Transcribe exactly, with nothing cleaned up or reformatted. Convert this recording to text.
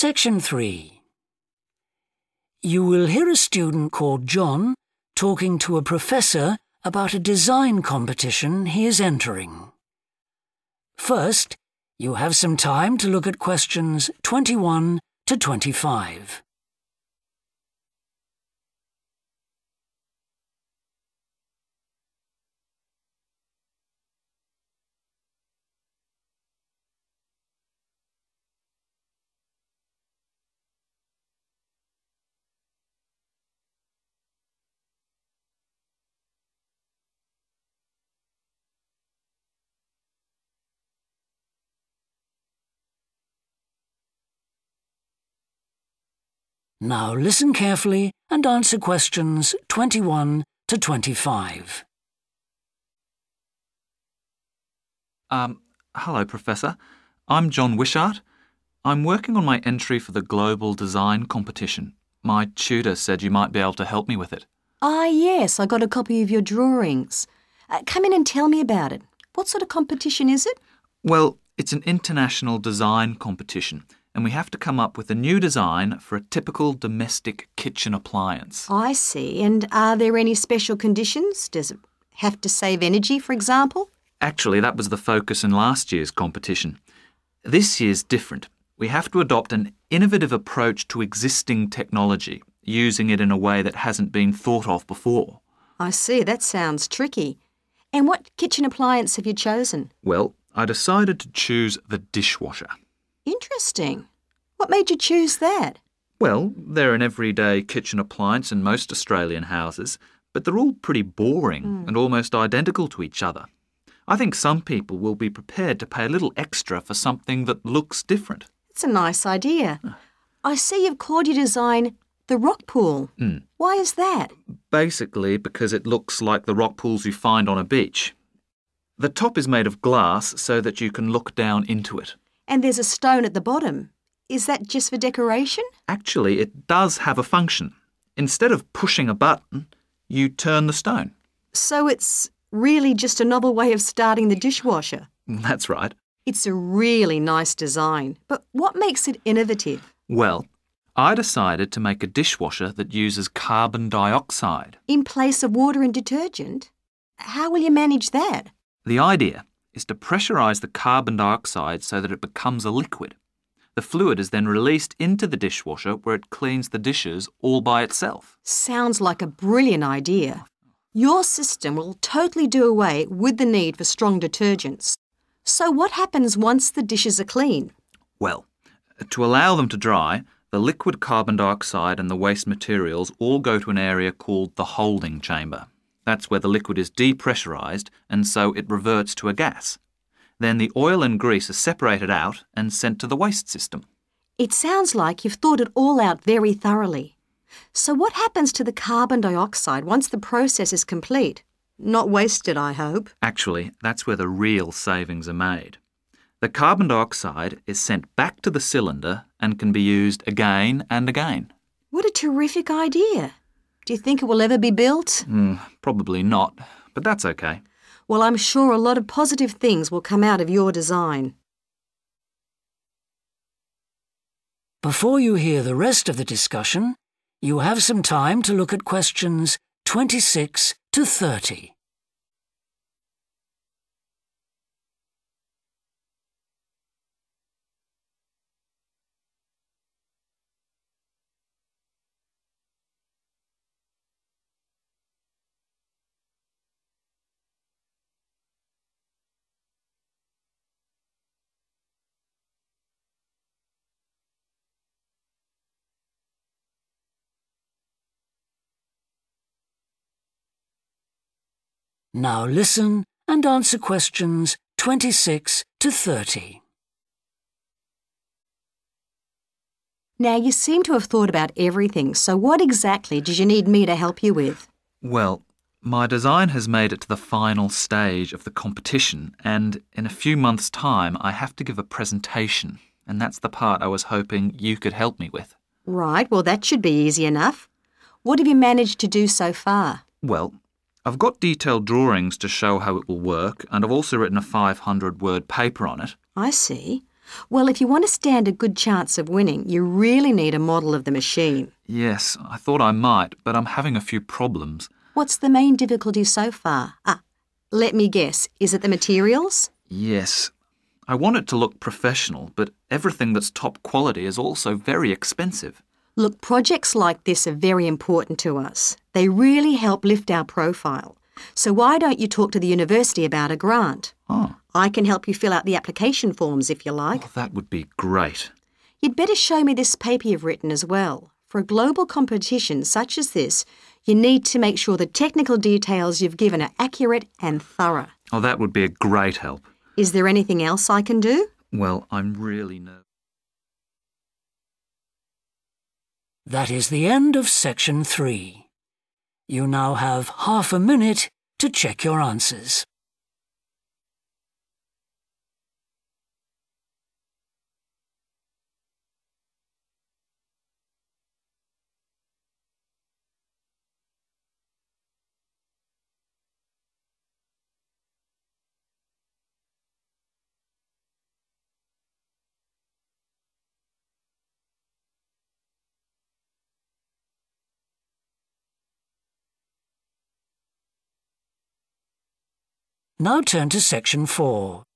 Section three. You will hear a student called John talking to a professor about a design competition he is entering. First, you have some time to look at questions twenty-one to twenty-five. Now listen carefully and answer questions twenty-one to twenty-five. Um, hello, Professor. I'm John Wishart. I'm working on my entry for the Global Design Competition. My tutor said you might be able to help me with it. Ah, yes, I got a copy of your drawings. Uh, come in and tell me about it. What sort of competition is it? Well, it's an international design competition, and we have to come up with a new design for a typical domestic kitchen appliance. I see. And are there any special conditions? Does it have to save energy, for example? Actually, that was the focus in last year's competition. This year's different. We have to adopt an innovative approach to existing technology, using it in a way that hasn't been thought of before. I see. That sounds tricky. And what kitchen appliance have you chosen? Well, I decided to choose the dishwasher. Interesting. What made you choose that? Well, they're an everyday kitchen appliance in most Australian houses, but they're all pretty boring Mm. and almost identical to each other. I think some people will be prepared to pay a little extra for something that looks different. It's a nice idea. I see you've called your design the rock pool. Mm. Why is that? Basically because it looks like the rock pools you find on a beach. The top is made of glass so that you can look down into it. And there's a stone at the bottom. Is that just for decoration? Actually, it does have a function. Instead of pushing a button, you turn the stone. So it's really just a novel way of starting the dishwasher. That's right. It's a really nice design, but what makes it innovative? Well, I decided to make a dishwasher that uses carbon dioxide. In place of water and detergent? How will you manage that? The idea is to pressurise the carbon dioxide so that it becomes a liquid. The fluid is then released into the dishwasher where it cleans the dishes all by itself. Sounds like a brilliant idea. Your system will totally do away with the need for strong detergents. So what happens once the dishes are clean? Well, to allow them to dry, the liquid carbon dioxide and the waste materials all go to an area called the holding chamber. That's where the liquid is depressurised and so it reverts to a gas. Then the oil and grease are separated out and sent to the waste system. It sounds like you've thought it all out very thoroughly. So what happens to the carbon dioxide once the process is complete? Not wasted, I hope. Actually, that's where the real savings are made. The carbon dioxide is sent back to the cylinder and can be used again and again. What a terrific idea. Do you think it will ever be built? Mm, probably not, but that's okay. Well, I'm sure a lot of positive things will come out of your design. Before you hear the rest of the discussion, you have some time to look at questions twenty-six to thirty. Now listen and answer questions twenty-six to thirty. Now, you seem to have thought about everything, so what exactly did you need me to help you with? Well, my design has made it to the final stage of the competition, and in a few months' time I have to give a presentation, and that's the part I was hoping you could help me with. Right, well, that should be easy enough. What have you managed to do so far? Well, I've got detailed drawings to show how it will work, and I've also written a five hundred word paper on it. I see. Well, if you want to stand a good chance of winning, you really need a model of the machine. Yes, I thought I might, but I'm having a few problems. What's the main difficulty so far? Ah, let me guess. Is it the materials? Yes. I want it to look professional, but everything that's top quality is also very expensive. Look, projects like this are very important to us. They really help lift our profile. So why don't you talk to the university about a grant? Oh, I can help you fill out the application forms if you like. oh, that would be great. You'd better show me this paper you've written as well. For a global competition such as this, you need to make sure the technical details you've given are accurate and thorough. Oh, that would be a great help. Is there anything else I can do? Well, I'm really nervous. That is the end of section three. You now have half a minute to check your answers. Now turn to section four.